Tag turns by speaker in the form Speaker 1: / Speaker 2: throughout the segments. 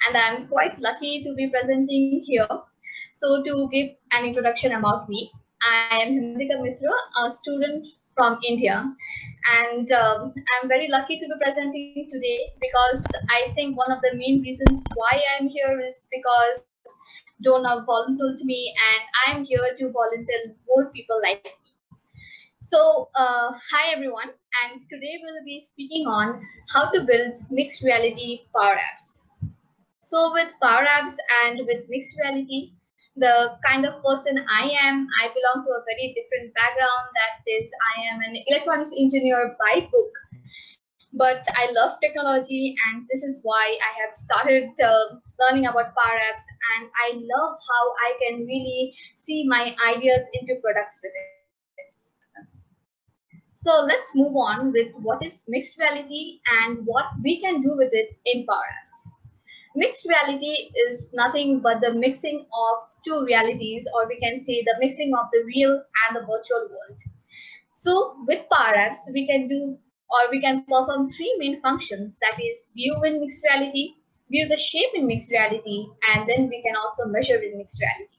Speaker 1: and I'm quite lucky to be presenting here. So to give an introduction about me, I am Himandika Mitra, a student from India, and I'm very lucky to be presenting today because I think one of the main reasons why I'm here is because Jonah volunteered me, and I'm here to volunteer more people like me. So, hi everyone, and today we'll be speaking on how to build mixed reality power apps. So, with power apps and with mixed reality, the kind of person I belong to a very different background. That is, I am an electronics engineer by book, but I love technology, and this is why I have started learning about power apps, and I love how I can really see my ideas into products with it. So let's move on with what is mixed reality and what we can do with it in Power Apps. Mixed reality is nothing but the mixing of two realities, or we can say the mixing of the real and the virtual world. So with Power Apps, we can do or we can perform three main functions, that is view in mixed reality, view the shape in mixed reality, and then we can also measure in mixed reality.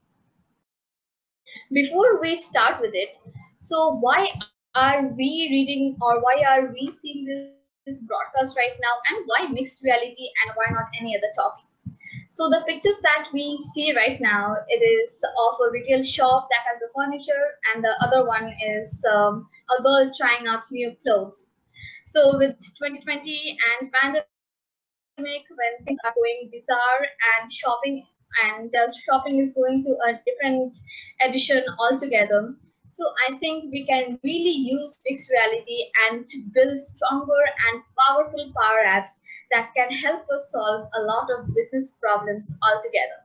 Speaker 1: Before we start with it, so why are we reading or why are we seeing this broadcast right now, and why mixed reality and why not any other topic? So the pictures that we see right now, it is of a retail shop that has a furniture, and the other one is a girl trying out new clothes. So with 2020 and pandemic, when things are going bizarre and shopping is going to a different edition altogether. So I think we can really use mixed reality and to build stronger and powerful power apps that can help us solve a lot of business problems altogether.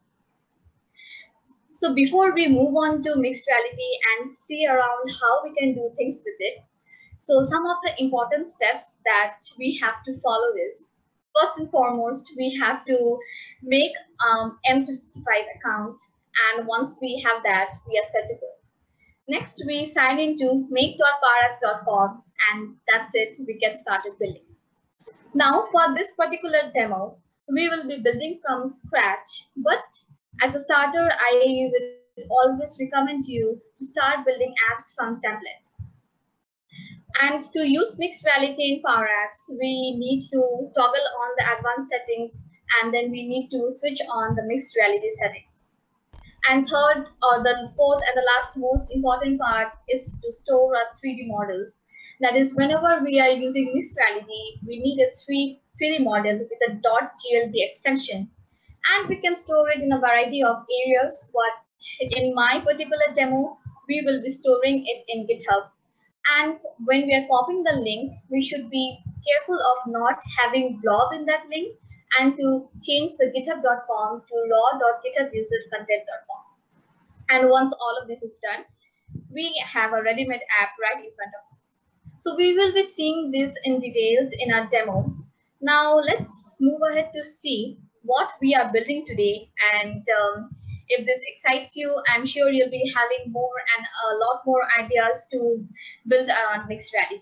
Speaker 1: So before we move on to mixed reality and see around how we can do things with it, so some of the important steps that we have to follow is, first and foremost, we have to make M365 account, and once we have that, we are set to go. Next, we sign into make.powerapps.com, and that's it, we get started building. Now, for this particular demo, we will be building from scratch, but as a starter, I would always recommend you to start building apps from template. And to use mixed reality in Power Apps, we need to toggle on the advanced settings, and then we need to switch on the mixed reality settings. And third, or the fourth and the last most important part is to store our 3D models. That is, whenever we are using mixed reality, we need a 3D model with a .glb extension. And we can store it in a variety of areas, but in my particular demo, we will be storing it in GitHub. And when we are copying the link, we should be careful of not having blob in that link, and to change the github.com to raw.githubusercontent.com. And once all of this is done, we have a ready-made app right in front of us. So we will be seeing this in details in our demo. Now let's move ahead to see what we are building today, and if this excites you, I'm sure you'll be having more and a lot more ideas to build around mixed reality.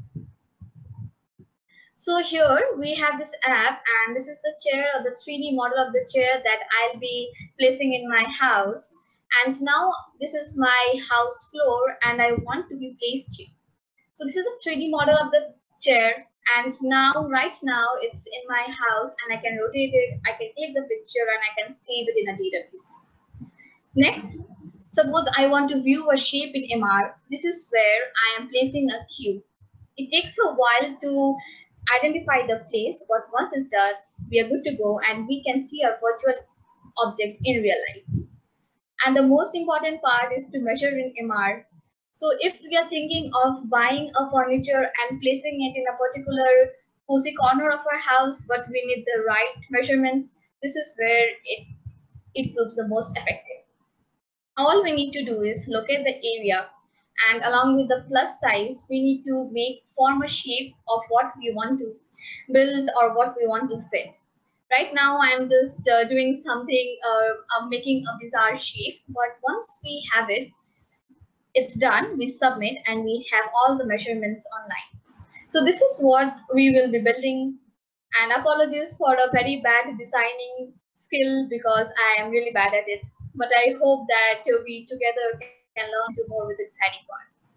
Speaker 1: So here we have this app, and this is the chair, or the 3D model of the chair that I'll be placing in my house. And now this is my house floor, and I want to be placed here. So this is a 3D model of the chair, and right now it's in my house, and I can rotate it, I can click the picture, and I can save it in a database. Next, suppose I want to view a shape in MR. This is where I am placing a cube. It takes a while to identify the place, but once it's done, we are good to go, and we can see our virtual object in real life. And the most important part is to measure in MR. So if we are thinking of buying a furniture and placing it in a particular cozy corner of our house, but we need the right measurements, this is where it proves the most effective. All we need to do is locate the area, and along with the plus size, we need to form a shape of what we want to build or what we want to fit. Right now, I'm just doing something, making a bizarre shape, but once we have it, it's done, we submit, and we have all the measurements online. So this is what we will be building, and apologies for a very bad designing skill because I am really bad at it. But I hope that we together can learn to more with exciting part.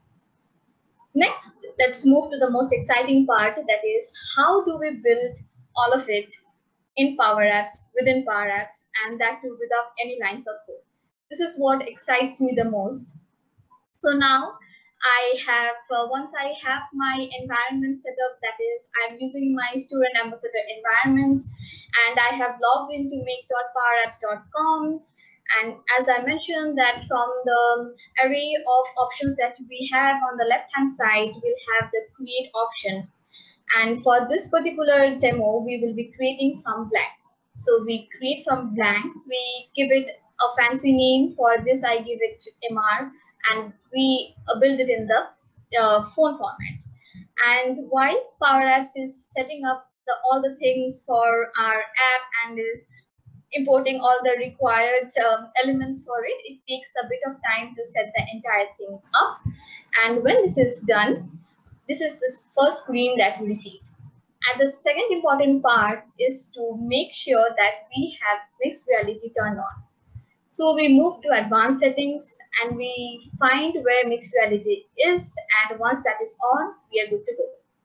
Speaker 1: Next, let's move to the most exciting part, that is how do we build all of it in Power Apps, within Power Apps, and that too without any lines of code. This is what excites me the most. So now I have, once I have my environment set up, that is I'm using my student ambassador environment, and I have logged into make.powerapps.com. And as I mentioned that from the array of options that we have on the left hand side, we'll have the create option. And for this particular demo, we will be creating from blank. So we create from blank, we give it a fancy name. For this, I give it MR, and we build it in the phone format. And while Power Apps is setting up all the things for our app and is importing all the required elements for it, it takes a bit of time to set the entire thing up. And when this is done, this is the first screen that we receive. And the second important part is to make sure that we have mixed reality turned on. So we move to advanced settings and we find where mixed reality is, and once that is on, we are good to go.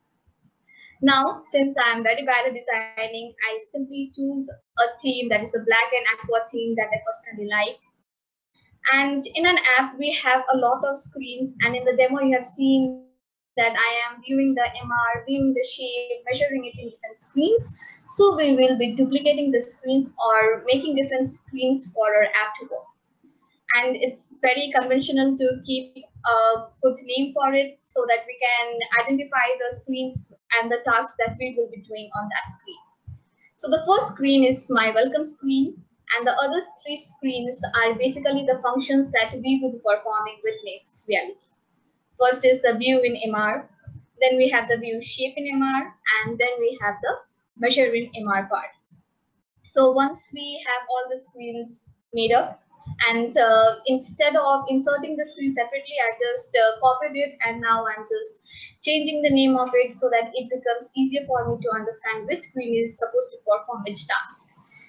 Speaker 1: Now, since I'm very bad at designing, I simply choose a theme that is a black and aqua theme that I personally like. And in an app, we have a lot of screens, and in the demo, you have seen that I am viewing the MR, viewing the shape, measuring it in different screens. So we will be duplicating the screens or making different screens for our app to work. And it's very conventional to keep a good name for it so that we can identify the screens and the tasks that we will be doing on that screen. So the first screen is my welcome screen, and the other three screens are basically the functions that we will be performing with mixed reality. First is the view in MR, then we have the view shape in MR, and then we have the measure in MR part. So once we have all the screens made up, and instead of inserting the screen separately, I just copied it, and now I'm just changing the name of it so that it becomes easier for me to understand which screen is supposed to perform which task.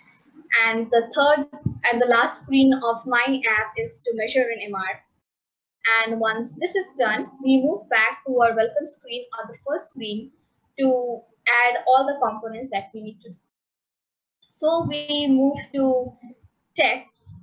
Speaker 1: And the third and the last screen of my app is to measure in MR. And once this is done, we move back to our welcome screen or the first screen to add all the components that we need to do. So we move to text,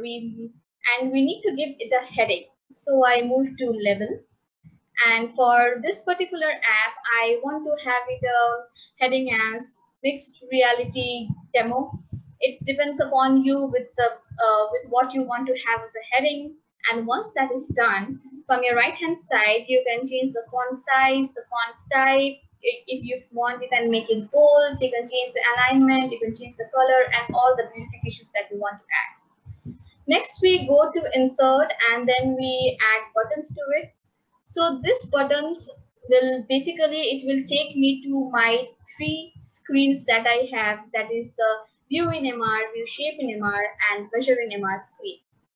Speaker 1: and we need to give it a heading. So I move to level, and for this particular app, I want to have it a heading as mixed reality demo. It depends upon you with what you want to have as a heading. And once that is done, from your right hand side, you can change the font size, the font type. If you want, you can make it bold. You can change the alignment. You can change the color and all the beautifications that you want to add. Next, we go to insert, and then we add buttons to it. So this buttons will basically, it will take me to my three screens that I have. That is the view in MR, view shape in MR, and measure in MR screen.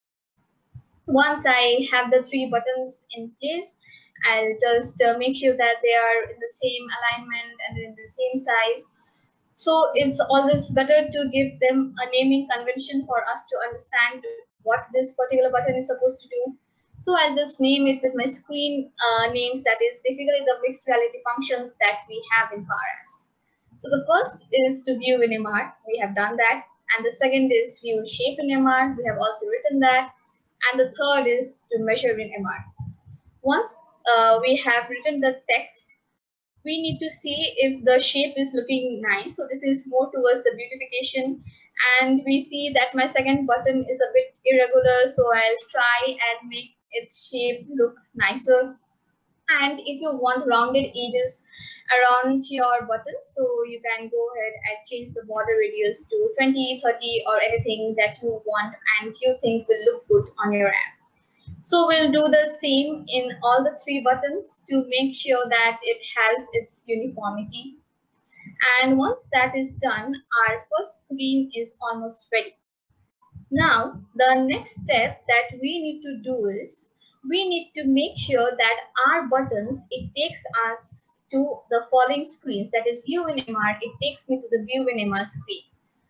Speaker 1: Once I have the three buttons in place, I'll just make sure that they are in the same alignment and in the same size. So it's always better to give them a naming convention for us to understand what this particular button is supposed to do. So I'll just name it with my screen names, that is basically the mixed reality functions that we have in Power Apps. So the first is to view in MR, we have done that. And the second is view shape in MR, we have also written that. And the third is to measure in MR. Once we have written the text, we need to see if the shape is looking nice. So this is more towards the beautification. And we see that my second button is a bit irregular, so I'll try and make its shape look nicer. And if you want rounded edges around your buttons, so you can go ahead and change the border radius to 20, 30, or anything that you want and you think will look good on your app. So we'll do the same in all the three buttons to make sure that it has its uniformity. And once that is done, our first screen is almost ready. Now, the next step that we need to do is we need to make sure that our buttons, it takes us to the following screens, that is view in MR, it takes me to the view in MR screen.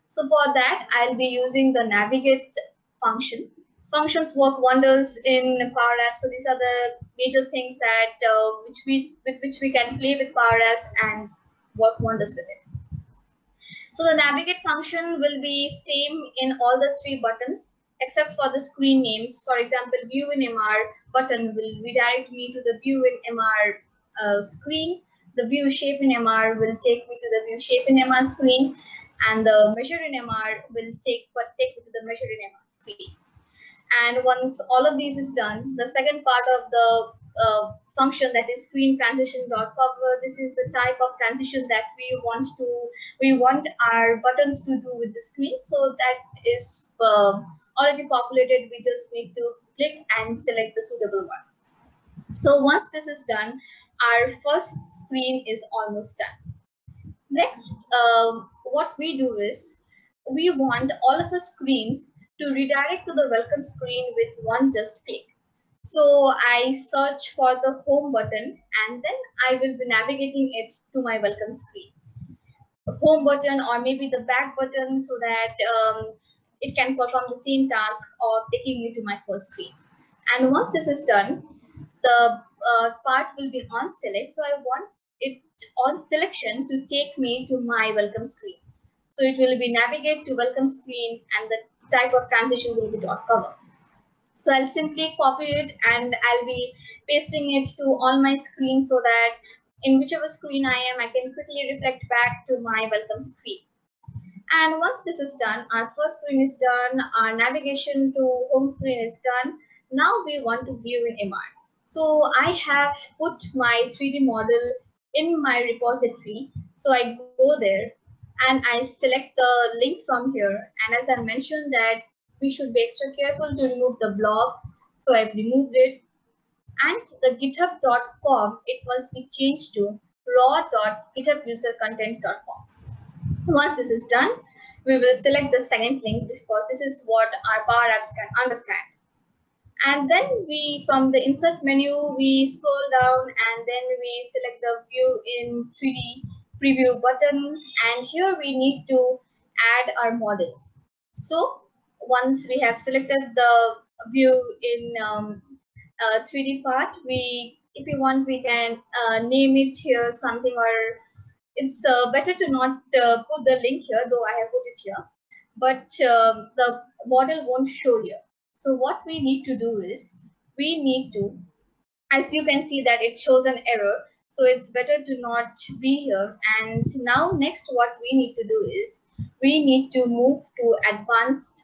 Speaker 1: So for that, I'll be using the navigate function. Functions work wonders in Power Apps. So these are the major things that with which we can play with Power Apps and work wonders with it. So the navigate function will be same in all the three buttons except for the screen names. For example, view in MR button will redirect me to the view in MR screen. The view shape in MR will take me to the view shape in MR screen, and the measure in MR will take me to the measure in MR screen. And once all of these is done, the second part of the function, that is screen transition dot cover, this is the type of transition that we want our buttons to do with the screen. So that is already populated. We just need to click and select the suitable one. So once this is done, our first screen is almost done. Next, what we do is we want all of the screens to redirect to the welcome screen with one just click. So I search for the home button and then I will be navigating it to my welcome screen. The home button or maybe the back button, so that it can perform the same task of taking me to my first screen. And once this is done, the part will be on select. So I want it on selection to take me to my welcome screen. So it will be navigate to welcome screen and the type of transition will be dot cover. So I'll simply copy it and I'll be pasting it to all my screens so that in whichever screen I am, I can quickly reflect back to my welcome screen. And once this is done, our first screen is done, our navigation to home screen is done. Now we want to view in MR. So I have put my 3D model in my repository. So I go there and I select the link from here. And as I mentioned that we should be extra careful to remove the blob. So I've removed it. And the github.com, it must be changed to raw.githubusercontent.com. Once this is done, we will select the second link because this is what our Power Apps can understand. And then from the insert menu, we scroll down and then we select the view in 3D preview button. And here we need to add our model. So once we have selected the view in 3D part, if we want, we can name it here something, or it's better to not put the link here, though I have put it here, but the model won't show here. So what we need to do is we need to, as you can see that it shows an error, so it's better to not be here. And now next what we need to do is we need to move to advanced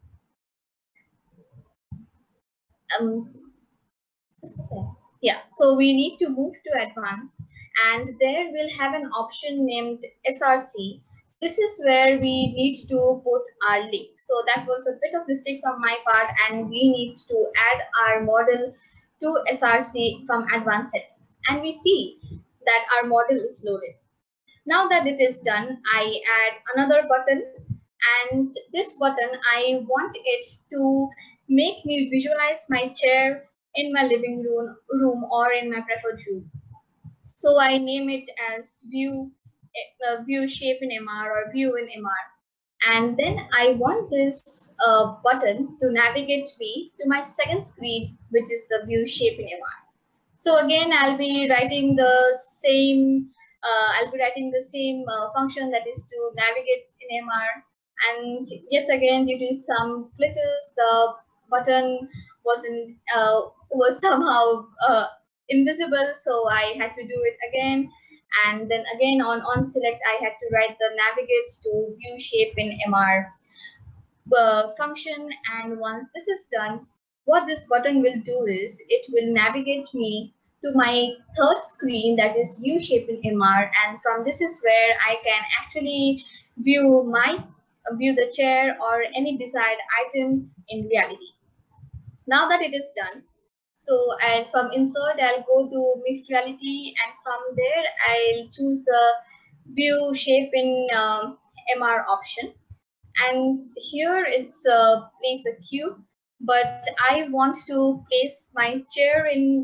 Speaker 1: yeah, so we need to move to advanced, and there we'll have an option named SRC. This is where we need to put our link. So that was a bit of mistake from my part, and we need to add our model to SRC from advanced settings. And we see that our model is loaded. Now that it is done, I add another button, and this button, I want it to make me visualize my chair in my living room or in my preferred room. So I name it as view shape in MR or view in MR. And then I want this button to navigate me to my second screen, which is the view shape in MR. So again, I'll be writing the same function, that is to navigate in MR. And yet again, due to some glitches, the button was somehow invisible. So I had to do it again. And then again on select, I had to write the navigate to view shape in MR function. And once this is done, what this button will do is it will navigate me to my third screen, that is view shape in MR. And from this is where I can actually view the chair or any desired item in reality. Now that it is done, so from insert, I'll go to mixed reality, and from there I'll choose the view shape in MR option. And here it's place a cube, but I want to place my chair in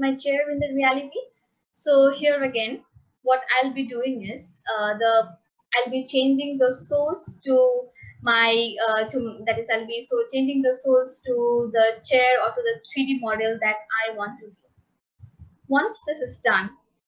Speaker 1: the reality. So here again, what I'll be doing is I'll be changing the source to my that is I'll be so changing the source to the chair or to the 3D model that I want to view. Once this is done,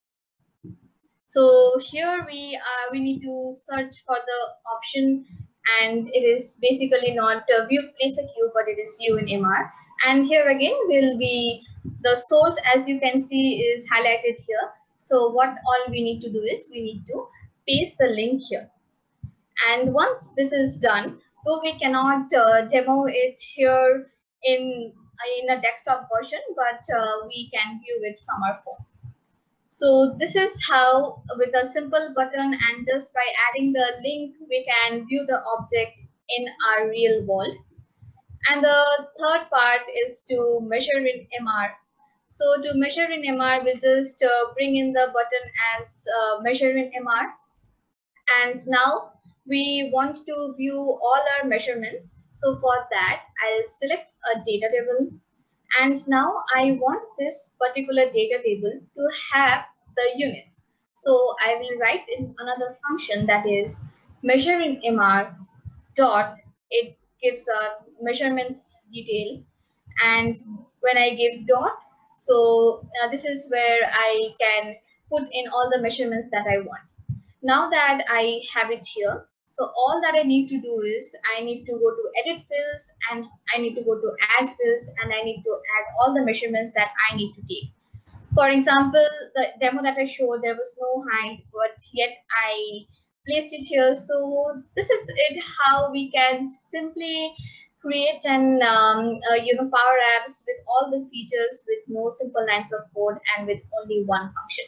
Speaker 1: so here we need to search for the option, and it is basically not view place a cube, but it is view in MR. And here again will be the source, as you can see, is highlighted here. So what all we need to do is we need to paste the link here. And once this is done, though we cannot demo it here in a desktop version, but we can view it from our phone. So this is how, with a simple button and just by adding the link, we can view the object in our real world. And the third part is to measure in MR. So to measure in MR, we'll just bring in the button as measure in MR. And now we want to view all our measurements. So for that, I'll select a data table. And now I want this particular data table to have the units. So I will write in another function that is measure in MR dot, it gives a measurements detail. And when I give dot, so this is where I can put in all the measurements that I want. Now that I have it here, so all that I need to do is I need to go to edit fields, and I need to go to add fields, and I need to add all the measurements that I need to take. For example, the demo that I showed, there was no height, but yet I placed it here. So this is it, how we can simply create an Power Apps with all the features with no simple lines of code and with only one function.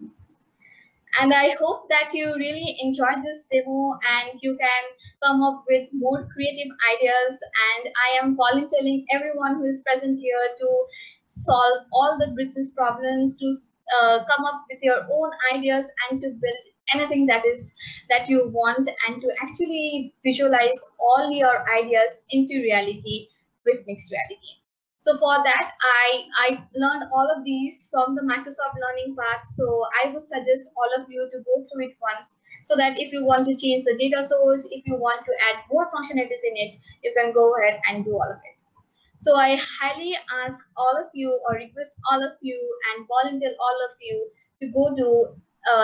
Speaker 1: And I hope that you really enjoyed this demo and you can come up with more creative ideas. And I am volunteering everyone who is present here to solve all the business problems, to come up with your own ideas and to build anything that you want, and to actually visualize all your ideas into reality with mixed reality. So for that, I learned all of these from the Microsoft Learning Path. So I would suggest all of you to go through it once, so that if you want to change the data source, if you want to add more functionalities in it, you can go ahead and do all of it. So I highly ask all of you, or request all of you and volunteer all of you to go to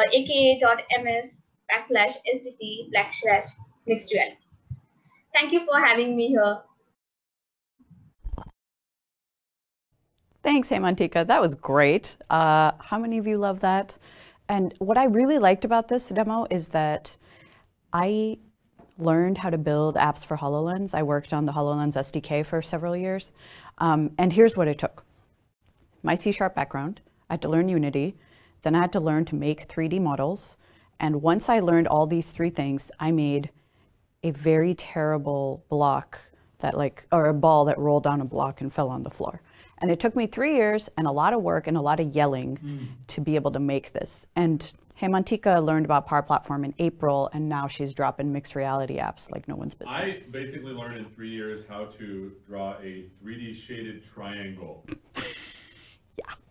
Speaker 1: aka.ms/SDC/mixed reality. Thank you for having me here.
Speaker 2: Thanks, Hemantika. That was great. How many of you love that? And what I really liked about this demo is that I learned how to build apps for HoloLens. I worked on the HoloLens SDK for several years. And here's what it took. My C# background, I had to learn Unity, then I had to learn to make 3D models. And once I learned all these three things, I made a very terrible block or a ball that rolled down a block and fell on the floor. And it took me 3 years and a lot of work and a lot of yelling to be able to make this. And Hemantika learned about Power Platform in April, and now she's dropping mixed reality apps like no one's business.
Speaker 3: I basically learned in 3 years how to draw a 3D shaded triangle.